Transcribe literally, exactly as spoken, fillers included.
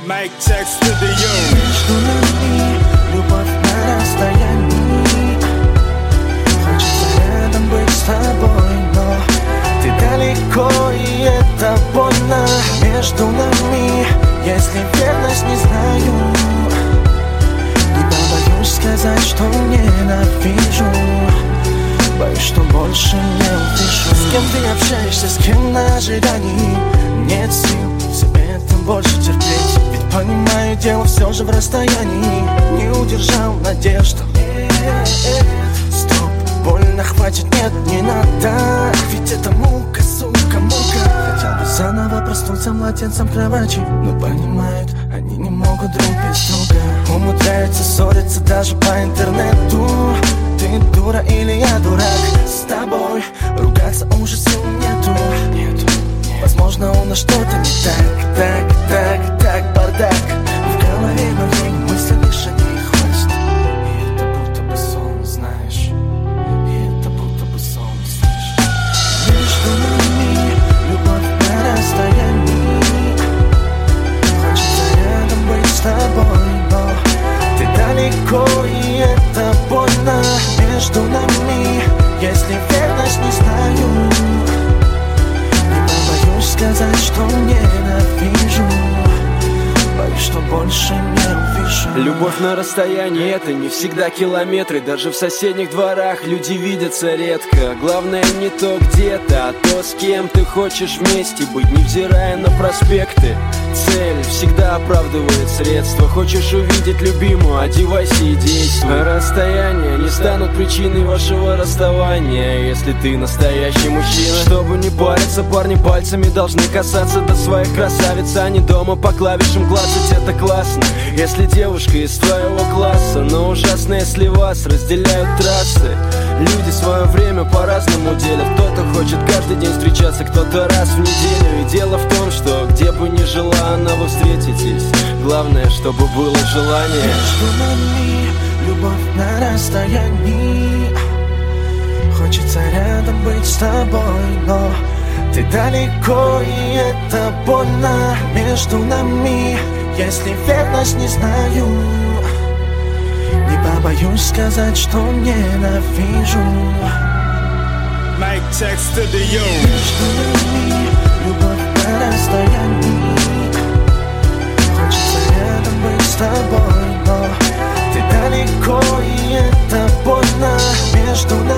Make text to the you. Между нами любовь на расстоянии. Хочется рядом быть с тобой, но ты далеко, и это больно. Между нами, если верность не знаю, не побоюсь сказать, что ненавижу. Боюсь, что больше не увижу. С кем ты общаешься, с кем на ожидании. Нет сил себе это больше терпеть. Ведь понимаю, дело все же в расстоянии. Не удержал надежду. Стоп, больно, хватит, нет, не надо. Ведь это мука, сука, мука. Хотел бы заново проснуться младенцем в кровати, но понимают, они не могут друг без друга. Умудряются ссориться даже по интернету. Ты дура или я дурак? С тобой ругаться уже сил нету. Нету. Возможно, у нас что-то не так. Так, так, так, бардак. В голове моей мысли лишь о ней хватит. И это будто бы сон, знаешь. И это будто бы сон, слышишь. Между нами любовь на расстоянии. Хочется рядом быть с тобой, но ты далеко, и это больно. Между нами, если верность не знаю, не побоюсь сказать, что ненавижу. Боюсь, что больше не увижу. Любовь на расстоянии — это не всегда километры. Даже в соседних дворах люди видятся редко. Главное не то где-то, а то, с кем ты хочешь вместе быть, невзирая на проспекты. Цель всегда оправдывает средства. Хочешь увидеть любимую, одевайся и действуй. Расстояния не станут причиной вашего расставания, если ты настоящий мужчина. Чтобы не париться, парни пальцами должны касаться до своих красавиц, а не дома по клавишам клацать. Это классно, если девушка из твоего класса, но ужасно, если вас разделяют трассы. Люди свое время по-разному делят. Кто-то хочет каждый день встречаться, кто-то раз в неделю. И дело в том, что где бы ни жила она, вы встретитесь. Главное, чтобы было желание. Между нами любовь на расстоянии. Хочется рядом быть с тобой, но ты далеко, и это больно. Между нами, если верность не знаю, не побоюсь сказать, что ненавижу. Make text to the you. Между нами любовь на расстоянии. Хочется рядом быть с тобой, но ты далеко, и это больно. Между нами.